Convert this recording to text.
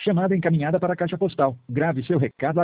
Chamada encaminhada para a caixa postal. Grave seu recado